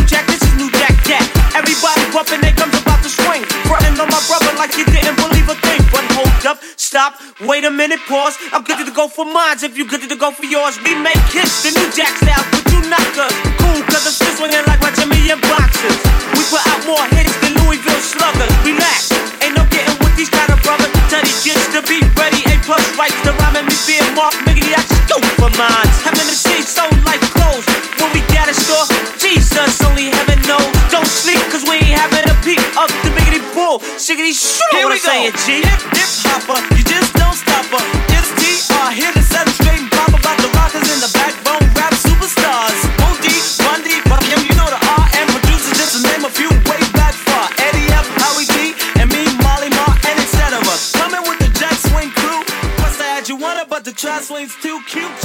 Jack, this is New Jack Cat. Everybody bumping, they comes about to swing. Frontin' on my brother like you didn't believe a thing. But hold up, stop, wait a minute, pause. I'm good to go for mines if you good to go for yours. We make hits, the New Jack style, but you not us. Cool, cause I'm still swinging like my Jimmy and boxers. We put out more hits than Louisville sluggers. Relax, ain't no getting with these kind of brothers. Teddy gets to be ready, A+ rights to rhyme and me being Mark Miggity, I just go for mine. Having the seat so like clothes. When we got a store, Jesus, only heaven knows. Don't sleep, cause we ain't having a peek of the biggity bull. Shiggity shoot, here what we I'm saying, G. Hip hopper, you just don't stop her. It's TR, here to set 'em straight and pop about the rockers and the backbone rap superstars. OD, Bundy, Buckingham, you know the RM producers, just to name a few way back far. Eddie F, Howie D, and me, Molly Mark, and etc. Coming with the Jack Swing crew. Must have had you wanted, but the track swing's too cute.